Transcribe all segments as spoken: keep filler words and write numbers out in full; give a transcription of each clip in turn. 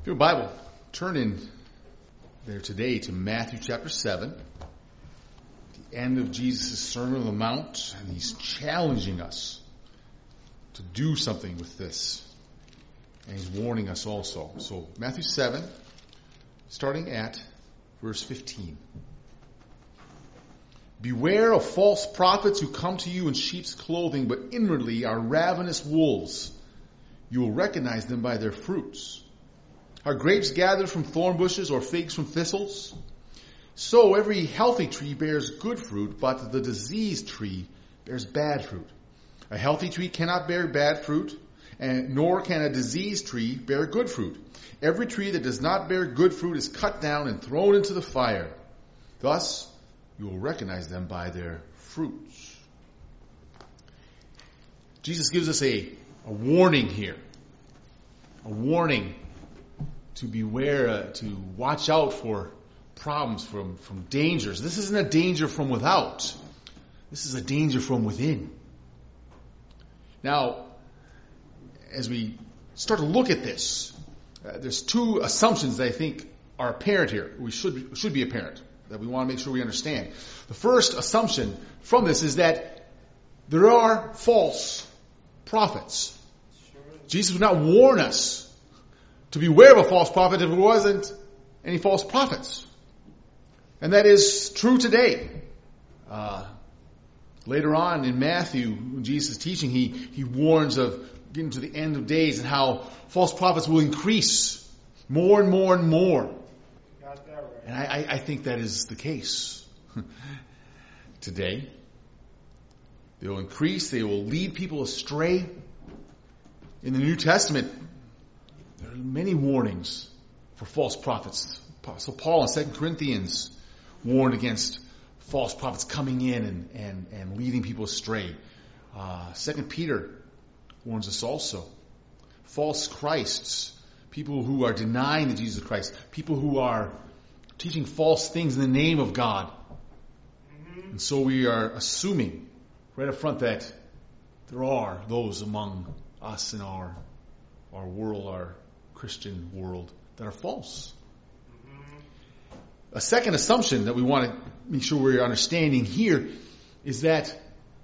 If you have a Bible, turn in there today to Matthew chapter seven, the end of Jesus' Sermon on the Mount, and he's challenging us to do something with this. And he's warning us also. So Matthew seven, starting at verse fifteen. Beware of false prophets who come to you in sheep's clothing, but inwardly are ravenous wolves. You will recognize them by their fruits. Are grapes gathered from thorn bushes or figs from thistles? So every healthy tree bears good fruit, but the diseased tree bears bad fruit. A healthy tree cannot bear bad fruit, and nor can a diseased tree bear good fruit. Every tree that does not bear good fruit is cut down and thrown into the fire. Thus, you will recognize them by their fruits. Jesus gives us a, a warning here. A warning to beware, uh, to watch out for problems, from, from dangers. This isn't a danger from without. This is a danger from within. Now, as we start to look at this, uh, there's two assumptions that I think are apparent here. We should, should be apparent, that we want to make sure we understand. The first assumption from this is that there are false prophets. Jesus would not warn us to beware of a false prophet if there wasn't any false prophets. And that is true today. Uh, later on in Matthew, when Jesus is teaching, he, he warns of getting to the end of days and how false prophets will increase more and more and more. Got that right. And I, I think that is the case today. They will increase. They will lead people astray. In the New Testament, there are many warnings for false prophets. So Paul in Second Corinthians warned against false prophets coming in and, and, and leading people astray. Uh, Second Peter warns us also. False Christs, people who are denying the Jesus Christ, people who are teaching false things in the name of God. Mm-hmm. And so we are assuming right up front that there are those among us in our our world, our Christian world, that are false. Mm-hmm. A second assumption that we want to make sure we're understanding here is that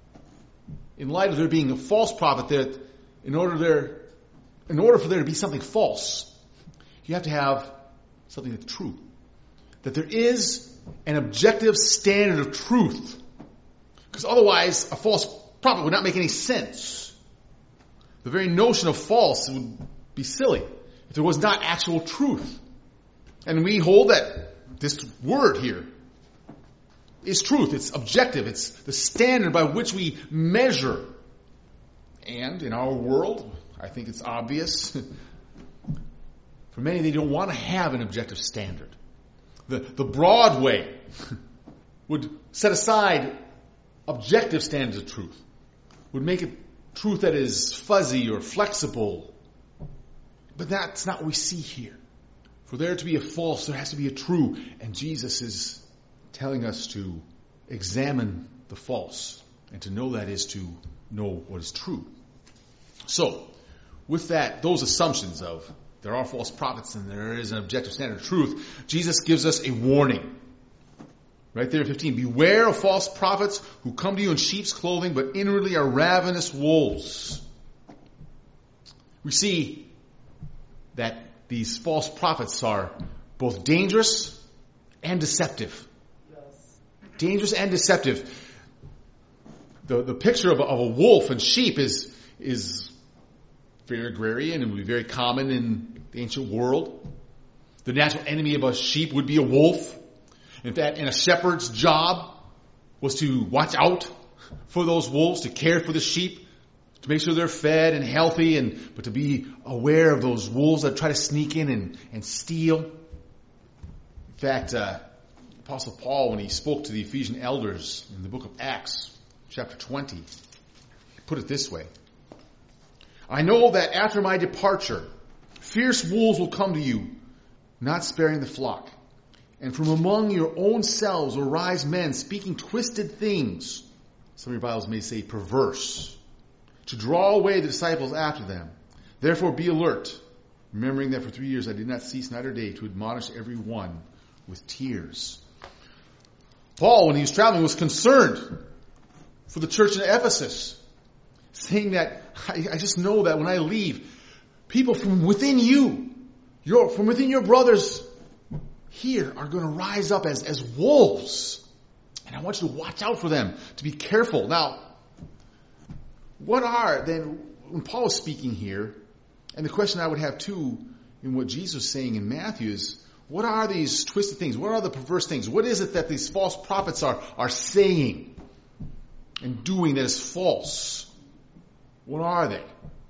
in light of there being a false prophet, that in order there, in order for there to be something false, you have to have something that's true. That there is an objective standard of truth. Because otherwise, a false prophet would not make any sense. The very notion of false would be silly if there was not actual truth. And we hold that this word here is truth. It's objective. It's the standard by which we measure. And in our world, I think it's obvious. For many, they don't want to have an objective standard. The, the broad way would set aside objective standards of truth. Would make it truth that is fuzzy or flexible. But that's not what we see here. For there to be a false, there has to be a true. And Jesus is telling us to examine the false. And to know that is to know what is true. So, with that, those assumptions of there are false prophets and there is an objective standard of truth, Jesus gives us a warning. Right there in fifteen. Beware of false prophets who come to you in sheep's clothing, but inwardly are ravenous wolves. We see that these false prophets are both dangerous and deceptive. Yes. Dangerous and deceptive. The, the picture of a, of a wolf and sheep is, is very agrarian and would be very common in the ancient world. The natural enemy of a sheep would be a wolf. In fact, and a shepherd's job was to watch out for those wolves, to care for the sheep, to make sure they're fed and healthy, and but to be aware of those wolves that try to sneak in and, and steal. In fact, uh, Apostle Paul, when he spoke to the Ephesian elders in the book of Acts, chapter twenty, he put it this way. I know that after my departure, fierce wolves will come to you, not sparing the flock. And from among your own selves will rise men speaking twisted things. Some of your Bibles may say perverse. To draw away the disciples after them. Therefore be alert. remembering that for three years I did not cease night or day to admonish every one with tears. Paul, when he was traveling, was concerned for the church in Ephesus, saying that I, I just know that when I leave, people from within you, your, from within your brothers here are going to rise up as, as wolves. And I want you to watch out for them, to be careful. Now, what are, then, when Paul is speaking here, and the question I would have too in what Jesus is saying in Matthew is, what are these twisted things? What are the perverse things? What is it that these false prophets are, are saying and doing that is false? What are they?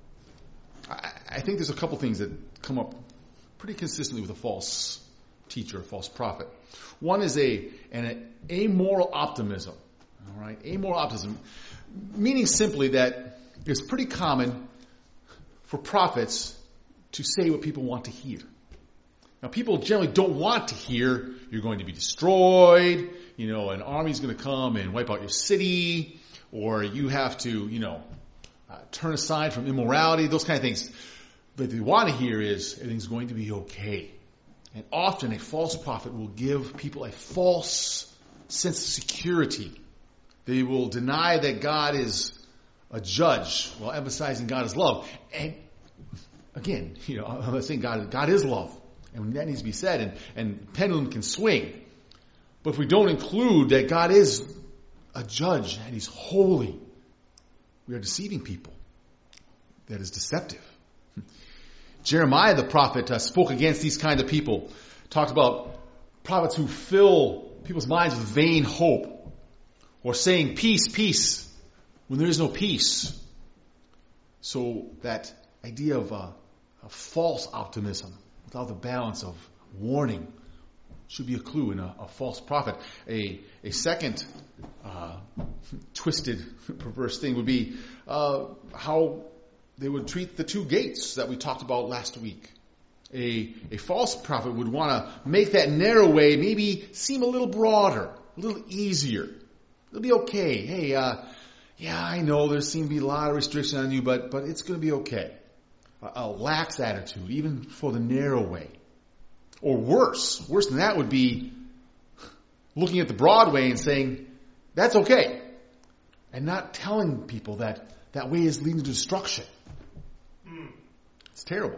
I, I think there's a couple things that come up pretty consistently with a false teacher, a false prophet. One is a an amoral optimism. All right, amoral optimism, meaning simply that it's pretty common for prophets to say what people want to hear. Now, people generally don't want to hear you're going to be destroyed, you know, an army's going to come and wipe out your city, or you have to, you know, uh, turn aside from immorality, those kind of things. But what they want to hear is everything's going to be okay. And often a false prophet will give people a false sense of security. They will deny that God is a judge while emphasizing God is love. And again, you know, I'm not saying God, God is love. And that needs to be said. And, and pendulum can swing. But if we don't include that God is a judge and He's holy, we are deceiving people. That is deceptive. Jeremiah the prophet uh, spoke against these kind of people. Talked about prophets who fill people's minds with vain hope. Or saying peace, peace, when there is no peace. So that idea of a, a false optimism without the balance of warning should be a clue in a, a false prophet. A, a second uh, twisted, perverse thing would be uh, how they would treat the two gates that we talked about last week. A, a false prophet would want to make that narrow way maybe seem a little broader, a little easier. It'll be okay. Hey, uh, yeah, I know there seem to be a lot of restriction on you, but but it's going to be okay. A, a lax attitude, even for the narrow way. Or worse, worse than that would be looking at the broad way and saying, that's okay. And not telling people that that way is leading to destruction. It's terrible.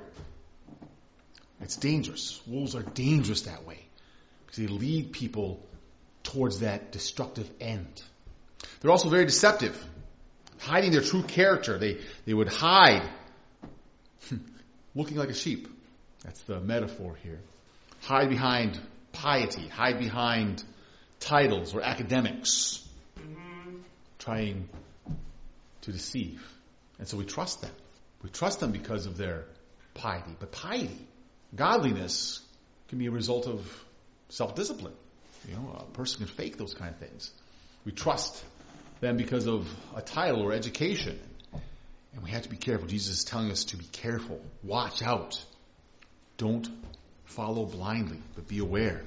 It's dangerous. Wolves are dangerous that way because they lead people towards that destructive end. They're also very deceptive, hiding their true character. They they would hide looking like a sheep. That's the metaphor here. Hide behind piety, hide behind titles or academics, mm-hmm. trying to deceive. And so we trust them. We trust them because of their piety. But piety, godliness, can be a result of self-discipline. You know, a person can fake those kind of things. We trust them because of a title or education. And we have to be careful. Jesus is telling us to be careful. Watch out. Don't follow blindly, but be aware.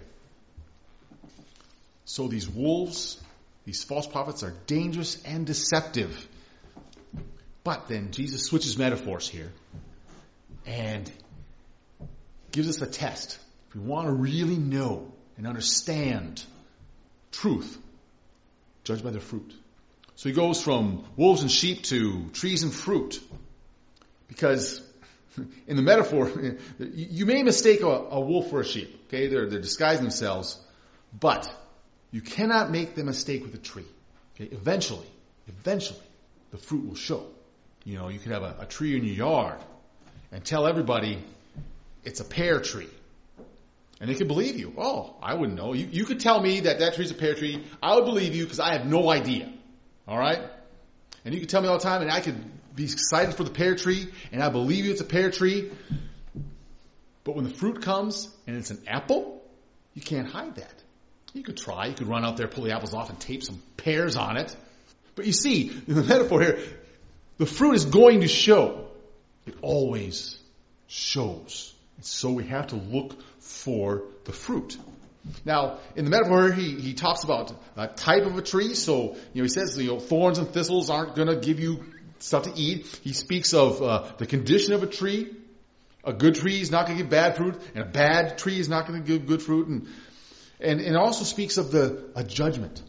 So these wolves, these false prophets are dangerous and deceptive. But then Jesus switches metaphors here and gives us a test. If we want to really know and understand truth, judge by their fruit. So he goes from wolves and sheep to trees and fruit. Because in the metaphor, you may mistake a, a wolf for a sheep. Okay, they're, they're disguising themselves. But you cannot make the mistake with a tree. Okay, eventually, eventually, the fruit will show. You know, you could have a, a tree in your yard and tell everybody it's a pear tree. And they could believe you. Oh, I wouldn't know. You, you could tell me that that tree's a pear tree. I would believe you because I have no idea. All right? And you could tell me all the time and I could be excited for the pear tree and I believe you it's a pear tree. But when the fruit comes and it's an apple, you can't hide that. You could try. You could run out there, pull the apples off and tape some pears on it. But you see, in the metaphor here, the fruit is going to show. It always shows. And so we have to look for the fruit. Now, in the metaphor, he, he talks about a type of a tree. So, you know, he says, you know, thorns and thistles aren't going to give you stuff to eat. He speaks of uh, the condition of a tree. A good tree is not going to give bad fruit, and a bad tree is not going to give good fruit. And, and, and it also speaks of the a judgment.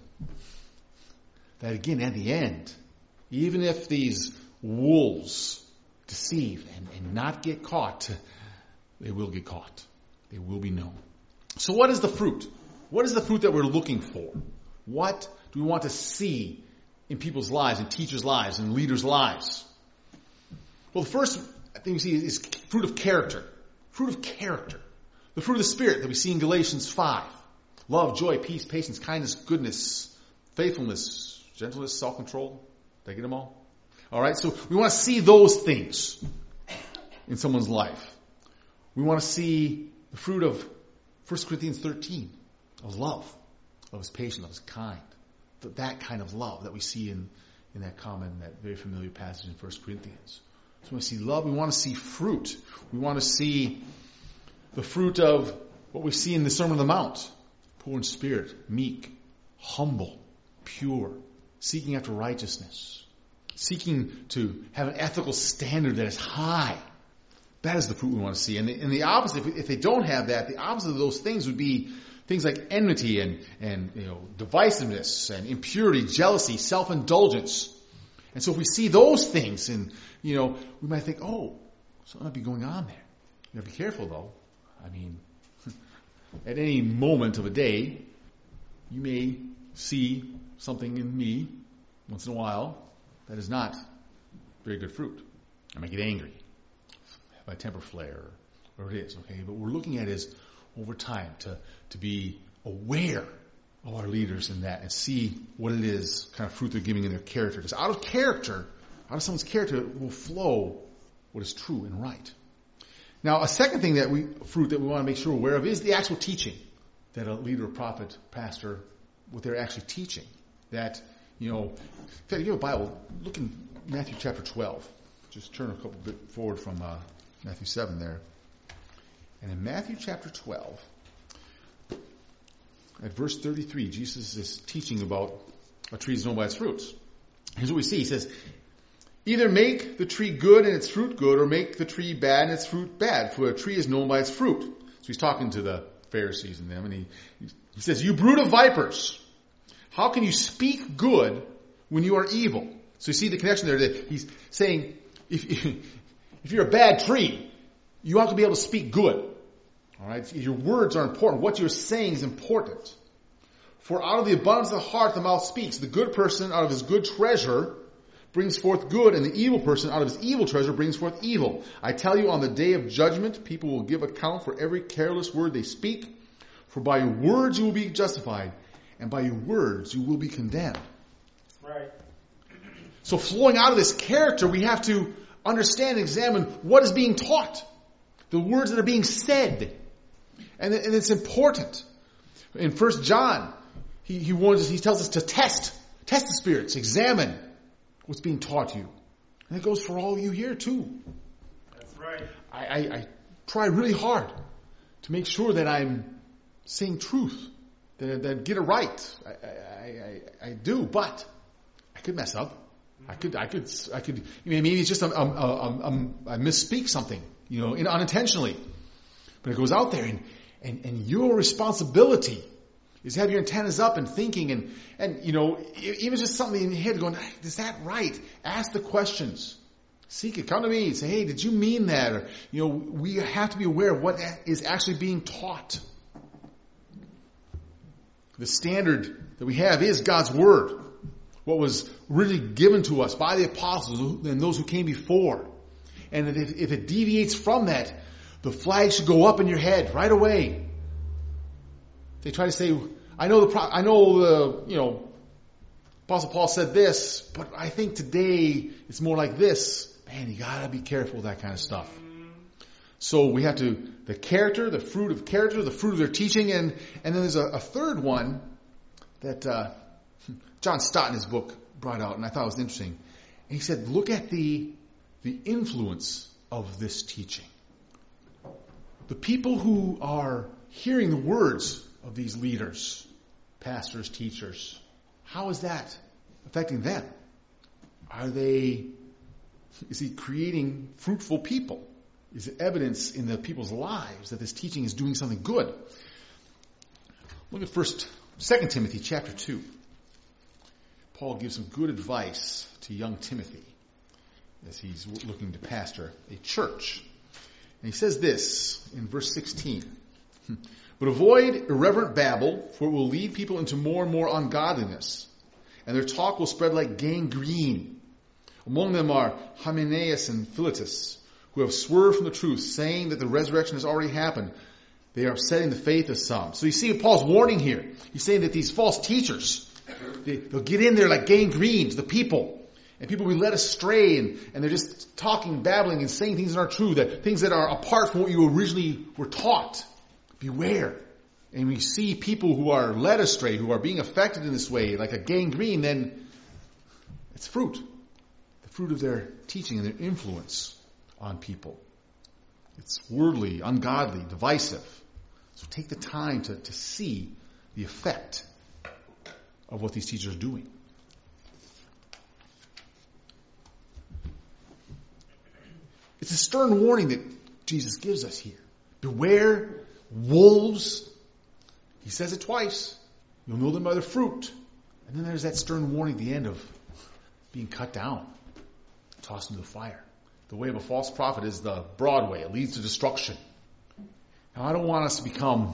That again, at the end, even if these wolves deceive and, and not get caught, they will get caught. They will be known. So what is the fruit? What is the fruit that we're looking for? What do we want to see in people's lives, in teachers' lives, in leaders' lives? Well, the first thing we see is fruit of character. Fruit of character. The fruit of the Spirit that we see in Galatians five. Love, joy, peace, patience, kindness, goodness, faithfulness, gentleness, self-control. Did I get them all? All right, so we want to see those things in someone's life. We want to see the fruit of First Corinthians thirteen, of love. Love is patient, love is kind. That kind of love that we see in, in that common, that very familiar passage in First Corinthians. So we want to see love. We want to see fruit. We want to see the fruit of what we see in the Sermon on the Mount. Poor in spirit, meek, humble, pure, seeking after righteousness, seeking to have an ethical standard that is high. That is the fruit we want to see. And the, and the opposite, if, if they don't have that, the opposite of those things would be things like enmity and, and you know, divisiveness and impurity, jealousy, self-indulgence. And so if we see those things, and you know, we might think, oh, something might be going on there. You gotta be careful though. I mean, at any moment of a day, you may see something in me once in a while that is not very good fruit. I might get angry, have my temper flare, or it is, okay? But what we're looking at is over time to, to be aware of our leaders in that and see what it is, kind of fruit they're giving in their character. Because out of character, out of someone's character will flow what is true and right. Now, a second thing that we, fruit that we want to make sure we're aware of is the actual teaching that a leader, prophet, pastor, what they're actually teaching. That, you know, in fact, if you have a Bible, look in Matthew chapter twelve. Just turn a couple bit forward from uh, Matthew seven there. And in Matthew chapter twelve, at verse thirty-three, Jesus is teaching about a tree is known by its fruits. Here's what we see. He says, either make the tree good and its fruit good, or make the tree bad and its fruit bad, for a tree is known by its fruit. So he's talking to the Pharisees and them, and he, he says, you brood of vipers, how can you speak good when you are evil? So you see the connection there that he's saying, if, if you're a bad tree, you have to be able to speak good. All right? Your words are important. What you're saying is important. For out of the abundance of the heart the mouth speaks. The good person out of his good treasure brings forth good, and the evil person out of his evil treasure brings forth evil. I tell you, on the day of judgment, people will give account for every careless word they speak. For by your words you will be justified, and by your words you will be condemned. Right. So flowing out of this character, we have to understand and examine what is being taught. The words that are being said. And, and it's important. In First John, he, he warns us, he tells us to test. Test the spirits. Examine what's being taught you. And it goes for all of you here too. That's right. I, I, I try really hard to make sure that I'm saying truth. That, that get it right. I, I, I, I do, but I could mess up. I could, I could, I could, maybe it's just um, um, um, um, I misspeak something, you know, unintentionally. But it goes out there, and, and, and your responsibility is to have your antennas up and thinking, and, and, you know, even just something in your head going, is that right? Ask the questions. Seek it. Come to me and say, hey, did you mean that? Or, you know, we have to be aware of what is actually being taught. The standard that we have is God's Word. What was really given to us by the apostles and those who came before. And if, if it deviates from that, the flag should go up in your head right away. They try to say, I know the, I know the, you know, Apostle Paul said this, but I think today it's more like this. Man, you gotta be careful with that kind of stuff. So we have to, the character, the fruit of character, the fruit of their teaching, and, and then there's a, a third one that, uh, John Stott in his book brought out, and I thought it was interesting. And he said, look at the, the influence of this teaching. The people who are hearing the words of these leaders, pastors, teachers, how is that affecting them? Are they, is he creating fruitful people? is evidence in the people's lives that this teaching is doing something good. Look at first, Second Timothy chapter two. Paul gives some good advice to young Timothy as he's looking to pastor a church. And he says this in verse sixteen. But avoid irreverent babble, for it will lead people into more and more ungodliness, and their talk will spread like gangrene. Among them are Hymenaeus and Philetus, who have swerved from the truth, saying that the resurrection has already happened. They are upsetting the faith of some. So you see Paul's warning here. He's saying that these false teachers, they, they'll get in there like gangrene to the people. And people will be led astray, and, and they're just talking, babbling, and saying things that aren't true, that things that are apart from what you originally were taught. Beware. And we see people who are led astray, who are being affected in this way, like a gangrene, then it's fruit. The fruit of their teaching and their influence on people. It's worldly, ungodly, divisive. So take the time to, to see the effect of what these teachers are doing. It's a stern warning that Jesus gives us here. Beware wolves. He says it twice. You'll know them by their fruit. And then there's that stern warning at the end of being cut down, tossed into the fire. The way of a false prophet is the broad way. It leads to destruction. Now, I don't want us to become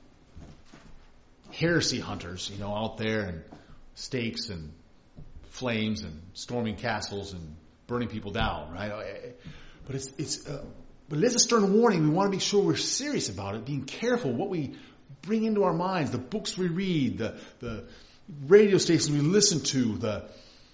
heresy hunters, you know, out there and stakes and flames and storming castles and burning people down, right? But it's it's uh, but it is a stern warning. We want to make sure we're serious about it, being careful what we bring into our minds, the books we read, the the radio stations we listen to, the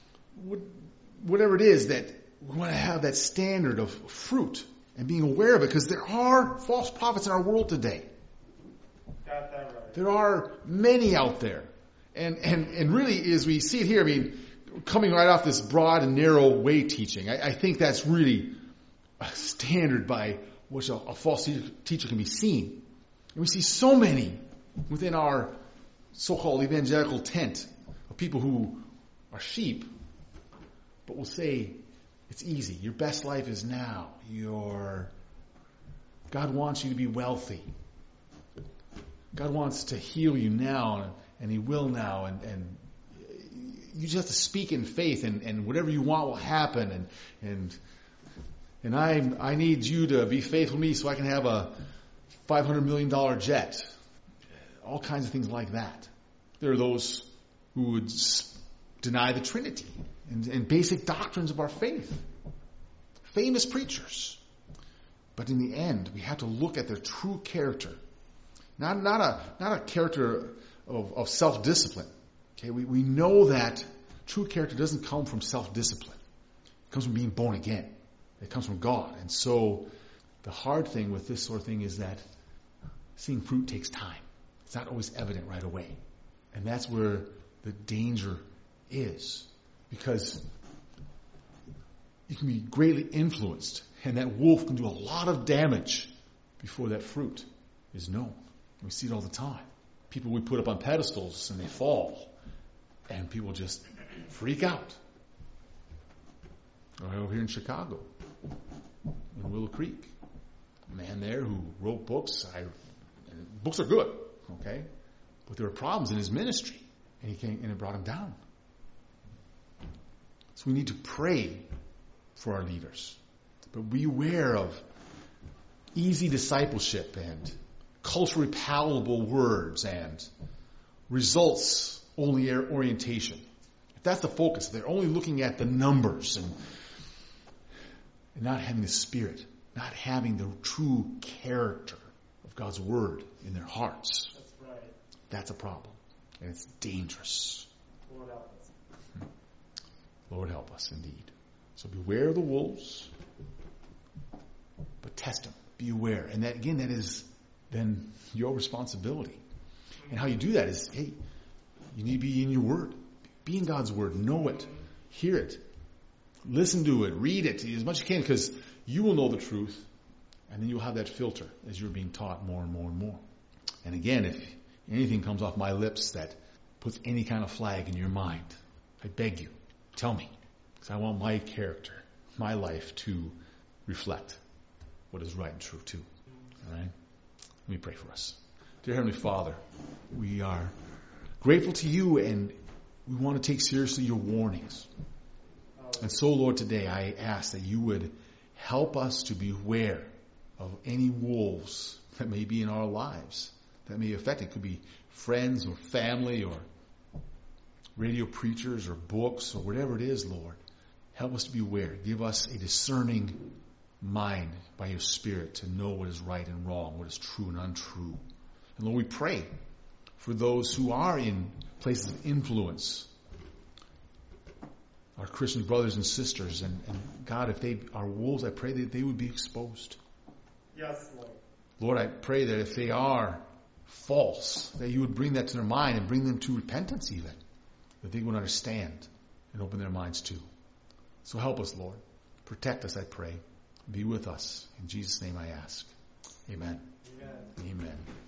whatever it is that we want to have that standard of fruit and being aware of it, because there are false prophets in our world today. Got that right. There are many out there. And, and, and really, as we see it here, I mean, coming right off this broad and narrow way teaching, I, I think that's really a standard by which a, a false teacher can be seen. And we see so many within our so-called evangelical tent of people who are sheep, but will say, it's easy. Your best life is now. Your God wants you to be wealthy. God wants to heal you now, and He will now, and, and you just have to speak in faith, and, and whatever you want will happen, and and and I I need you to be faithful to me so I can have a five hundred million dollars jet. All kinds of things like that. There are those who would deny the Trinity and, and basic doctrines of our faith. Famous preachers. But in the end, we have to look at their true character. Not, not a, not a character of, of self-discipline. Okay, we, we know that true character doesn't come from self-discipline. It comes from being born again. It comes from God. And so the hard thing with this sort of thing is that seeing fruit takes time. It's not always evident right away. And that's where the danger is. Because you can be greatly influenced, and that wolf can do a lot of damage before that fruit is known. We see it all the time. People we put up on pedestals and they fall, and people just freak out. Or over here in Chicago, in Willow Creek, a man there who wrote books. I, books are good, okay, but there were problems in his ministry, and he came and it brought him down. So we need to pray for our leaders, but beware of easy discipleship and culturally palatable words and results-only orientation. If that's the focus, they're only looking at the numbers and, and not having the spirit, not having the true character of God's Word in their hearts. That's right. That's a problem, and it's dangerous. Lord help us. Lord help us, indeed. So beware of the wolves, but test them. Be aware. And that, again, that is then your responsibility. And how you do that is, hey, you need to be in your Word. Be in God's Word. Know it. Hear it. Listen to it. Read it as much as you can, because you will know the truth, and then you'll have that filter as you're being taught more and more and more. And again, if anything comes off my lips that puts any kind of flag in your mind, I beg you, tell me, because I want my character, my life to reflect what is right and true too. All right? Let me pray for us. Dear Heavenly Father, we are grateful to you, and we want to take seriously your warnings. And so, Lord, today I ask that you would help us to be aware of any wolves that may be in our lives, that may affect it. It could be friends or family or radio preachers or books or whatever it is, Lord. Help us to be aware. Give us a discerning mind by your Spirit to know what is right and wrong, what is true and untrue. And Lord, we pray for those who are in places of influence, our Christian brothers and sisters. And, and God, if they are wolves, I pray that they would be exposed. Yes, Lord. Lord, I pray that if they are false, that you would bring that to their mind and bring them to repentance even, that they would understand and open their minds too. So help us, Lord. Protect us, I pray. Be with us. In Jesus' name I ask. Amen. Amen. Amen.